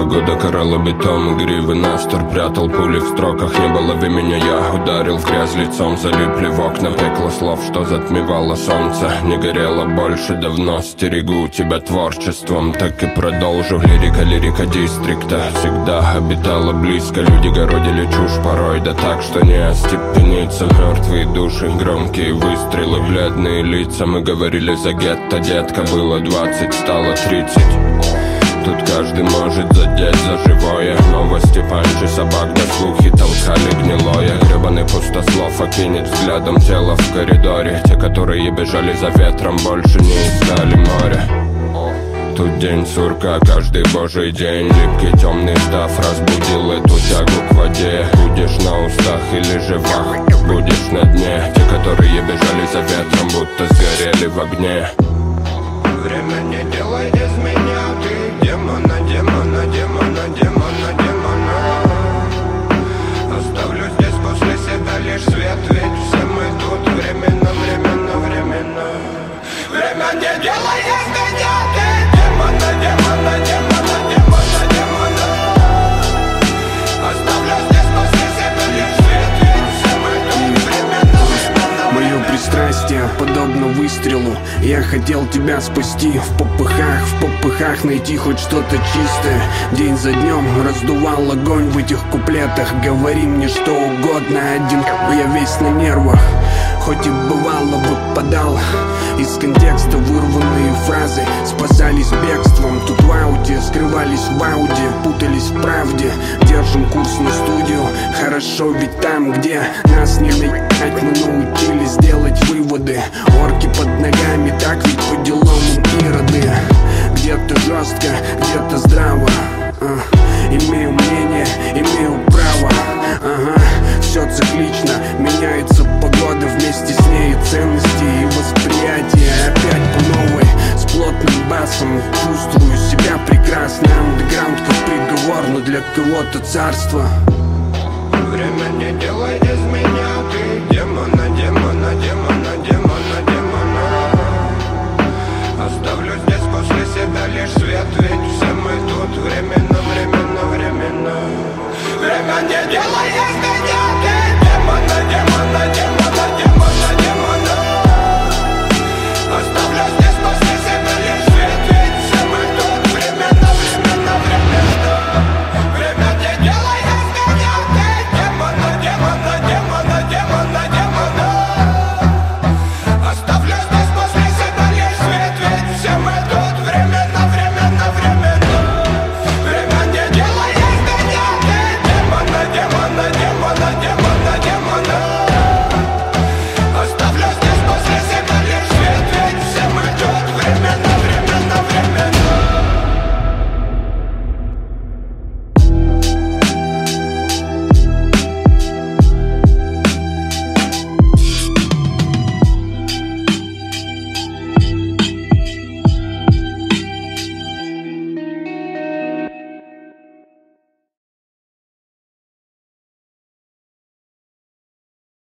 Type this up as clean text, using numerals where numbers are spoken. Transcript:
Погода карала бетон, гривы настор прятал пули в строках. Не было в меня, я ударил в грязь лицом. Залипли в окна, пекло слов, что затмевало солнце. Не горело больше давно, стерегу тебя творчеством. Так и продолжу, лирика дистрикта всегда обитала близко. Люди городили чушь порой, да так, что не остепениться. Мертвые души, громкие выстрелы, бледные лица. Мы говорили за гетто, детка, было 20, стало 30. Тут каждый может задеть за живое. Новости, панчи, собак, да слухи толкали гнилое. Гребаный пустослов окинет взглядом тело в коридоре. Те, которые бежали за ветром, больше не искали море. Тут день сурка, каждый божий день. Липкий темный став разбудил эту тягу к воде. Будешь на устах или же вах, будешь на дне. Те, которые бежали за ветром, будто сгорели в огне. Время не делай из меня, ты демона, демона, демона, демона, демона. Оставлю здесь после себя лишь свет, ведь все мы тут временно, временно, временно. Время не делай из меня, ты демона, демона, демона, демона, демона. Оставлю здесь после себя лишь свет, ведь все мы тут временно, временно. Мое пристрастие подобно выстрелу. Я хотел тебя спасти в попыхах найти хоть что-то чистое. День за днем раздувал огонь в этих куплетах. Говори мне что угодно, один я весь на нервах. Хоть и бывало выпадал из контекста вырванные фразы, спасались бегством. Тут в ауте, скрывались в ауде, путались в правде. Держим курс на студию, хорошо ведь там, где нас не наебать, мы научились делать выводы. Орки под ногами, так ведь по делам ироды. Где-то жестко, где-то здраво. Имею мнение, имею право. Все циклично, меняется погода, вместе с ней и ценности, и восприятие. Опять по новой, с плотным басом. Чувствую себя прекрасно. Андеграунд как приговор, но для кого-то царство. Время не делай из меня, ты демона, демона, демона, демона, демона. Оставлю здесь после себя лишь свет.